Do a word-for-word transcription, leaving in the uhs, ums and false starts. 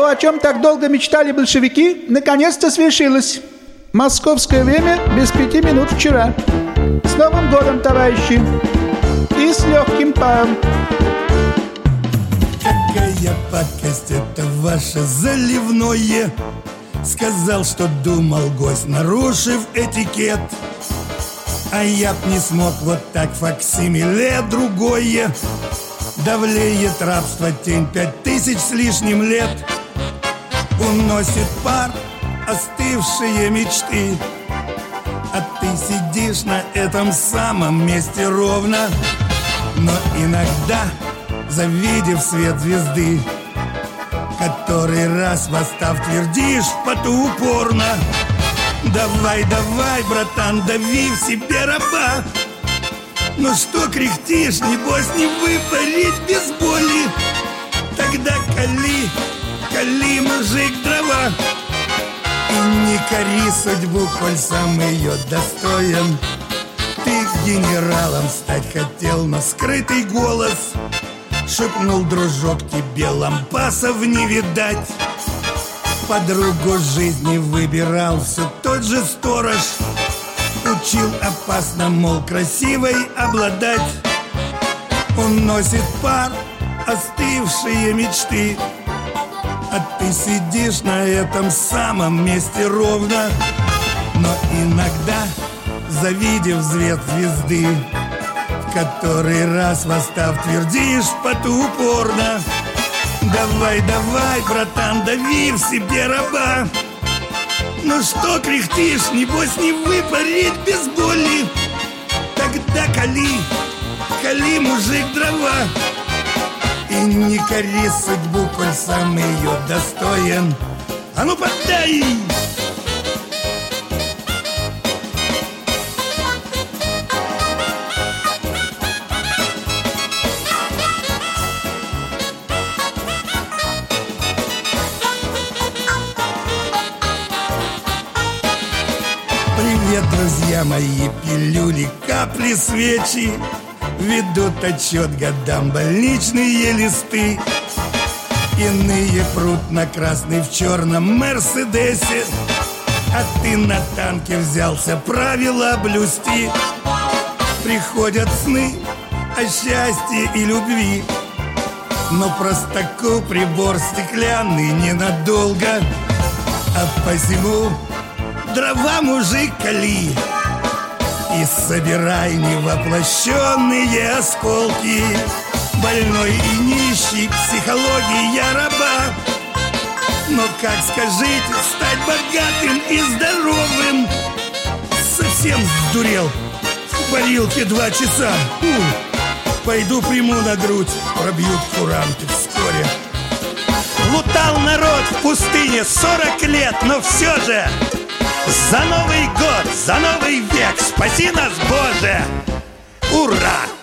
То, о чем так долго мечтали большевики, наконец-то свершилось. Московское время без пяти минут вчера. С Новым годом, товарищи! И с легким паром. Какая пакость это ваше заливное! Сказал, что думал гость, нарушив этикет. А я б не смог вот так факсимиле другое. Давлеет рабство тень пять тысяч с лишним лет. Уносит пар остывшие мечты. А ты сидишь на этом самом месте ровно. Но иногда, завидев свет звезды, который раз восстав твердишь в поту упорно: давай, давай, братан, дави в себе раба. Ну что кряхтишь, небось не выпарить без боли. Тогда кали, кали, мужик, дрова. И не кори судьбу, коль сам ее достоин. Ты генералом стать хотел, но скрытый голос шепнул: дружок, тебе лампасов не видать. Подругу жизни выбирал все тот же сторож. Учил опасно, мол, красивой обладать. Уносит пар остывшие мечты. А ты сидишь на этом самом месте ровно. Но иногда, завидев свет звезды, в который раз восстав твердишь в поту упорно: давай, давай, братан, дави в себе раба. Ну что кряхтишь, небось не выпарить без боли. Тогда кали, кали, мужик, дрова. И не кори судьбу, коль сам ее достоин. А ну подай! Привет, друзья мои, пилюли, капли, свечи ведут отчет годам больничные листы. Иные прут на красный в черном Мерседесе. А ты на танке взялся правила блюсти. Приходят сны о счастье и любви, но простаку прибор стеклянный ненадолго. А посему дрова, мужик, кали и собирай невоплощенные осколки больной и нищий психология раба. Но как, скажите, стать богатым и здоровым? Совсем сдурел, в парилке два часа. Фу. Пойду приму на грудь, пробьют куранты вскоре. Лутал народ в пустыне сорок лет, но все же за Новый год, за новый век спаси нас, Боже! Ура!